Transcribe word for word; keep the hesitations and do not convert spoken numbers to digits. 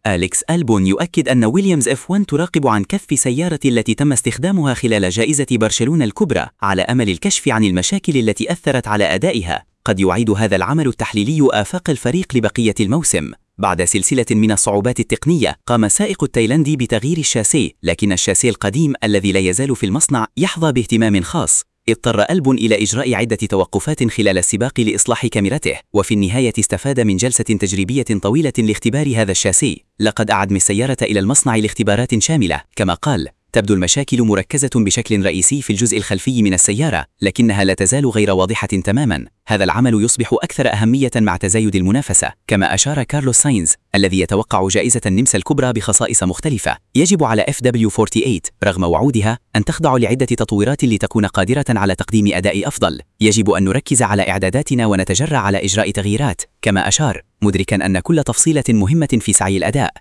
أليكس ألبون يؤكد أن ويليامز إف واحد تراقب عن كف سيارة التي تم استخدامها خلال جائزة برشلونة الكبرى على أمل الكشف عن المشاكل التي أثرت على أدائها. قد يعيد هذا العمل التحليلي آفاق الفريق لبقية الموسم. بعد سلسلة من الصعوبات التقنية، قام السائق التايلندي بتغيير الشاسيه، لكن الشاسيه القديم الذي لا يزال في المصنع يحظى باهتمام خاص. اضطر ألبون إلى إجراء عدة توقفات خلال السباق لإصلاح كاميرته، وفي النهاية استفاد من جلسة تجريبية طويلة لاختبار هذا الشاسيه. لقد أعدم السيارة إلى المصنع لاختبارات شاملة. كما قال: تبدو المشاكل مركزة بشكل رئيسي في الجزء الخلفي من السيارة، لكنها لا تزال غير واضحة تماما. هذا العمل يصبح أكثر أهمية مع تزايد المنافسة. كما أشار كارلوس ساينز الذي يتوقع جائزة النمسا الكبرى بخصائص مختلفة: يجب على إف دبليو ثمانية وأربعين رغم وعودها أن تخضع لعدة تطويرات لتكون قادرة على تقديم أداء أفضل. يجب أن نركز على إعداداتنا ونتجرع على إجراء تغييرات. كما أشار مدركا أن كل تفصيلة مهمة في سعي الأداء.